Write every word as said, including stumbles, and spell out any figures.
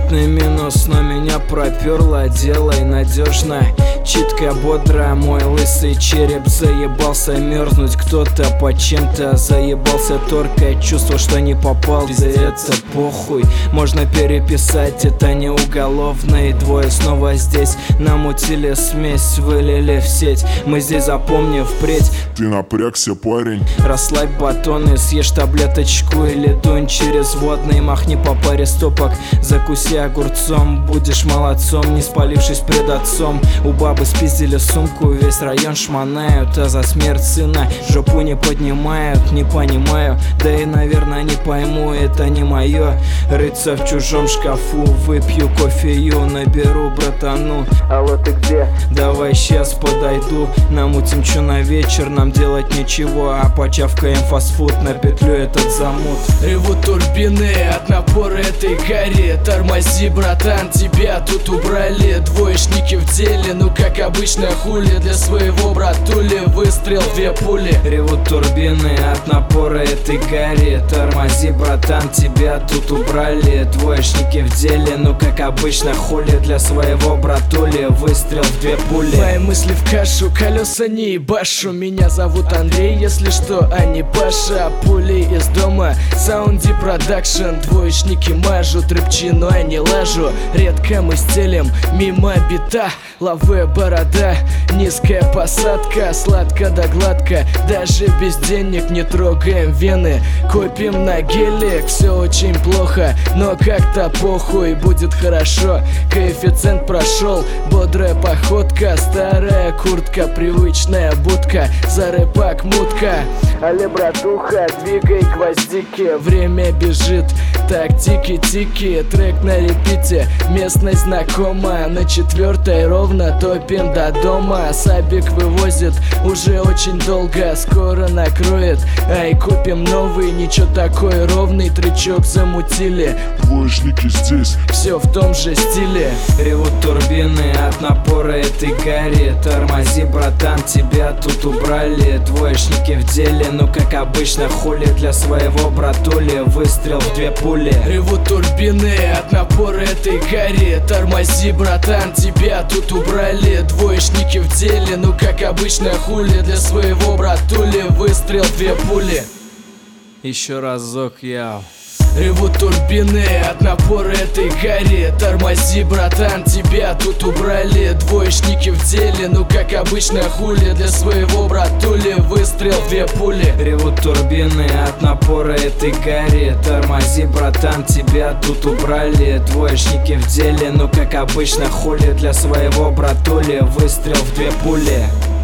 Крупный минус, но меня проперло. Делай надежно, читко, бодро. Мой лысый череп заебался мерзнуть. Кто-то по чем-то заебался торкать. Чувство, что не попал, да это похуй. Можно переписать, это не уголовный. Двое снова здесь, намутили смесь, вылили в сеть. Мы здесь, запомни впредь. Ты напрягся, парень. Расслабь батоны, съешь таблеточку или дунь через водный. Махни по паре стопок, закуси огурцом. Будешь молодцом, не спалившись пред отцом. У бабы спиздили сумку, весь район шмонают. А за смерть сына жопу не поднимают. Не понимаю, да и наверное не пойму. Это не мое, рыться в чужом шкафу. Выпью кофею, наберу братану. Алло, ты где? Давай сейчас подойду. Намутим чё на вечер, нам делать ничего. А почавкаем фастфуд, на петлю этот замут. Ревут турбины от напора этой гари. Тормози, братан, тебя тут убрали. Двоечники в деле, ну как обычно хули. Для своего братули выстрел, две пули. Ревут турбины от напора этой гари. Тормози, братан, тебя тут убрали. Двоечники в деле, ну как обычно хули. Для своего братули выстрел, две пули. Мои мысли в кашу, колеса не ебашу. Меня зовут Андрей, если что, а не Паша. Пули из дома, Саунди продакшн. Двоечники мажут, рыбчину, а не лажу. Редко мы стелим мимо бита. Лаве борода, низкая посадка. Сладко да гладко, даже без денег не трогаем вены. Копим на гелик, все очень плохо, но как-то похуй, будет хорошо. Коэффициент прошел, бодрая походка. Старая куртка, привычная будка. За рэпак мутка. Але, братуха, двигай гвоздики. Время бежит, так тики-тики. Трек на репите, местность знакома. На четвертой ровно топим до дома. Сабик вывозит уже очень долго, скоро накроет. Ай, купим новый, ничего такой ровный. Тречок замутили, Двоечники здесь, все в том же стиле. Ревут турбины от напора этой гари. Тормози, братан, тебя тут убрали. Двоечники в деле, ну как обычно хули. Для своего братули выстрел в две пули. Ревут турбины от напора этой гари. Тормози, братан, тебя тут убрали. Двоечники в деле, ну как обычно хули. Для своего братули выстрел, две пули. Еще разок, яу. Ревут турбины от напора этой гари. Тормози, братан, тебя тут убрали. Двоечники в деле, ну как обычно хули. Для своего братули выстрел, две пули. Ревут турбины от напора этой гари. Тормози, братан, тебя тут убрали. Двоечники в деле, ну как обычно хули. Для своего братули выстрел в две пули.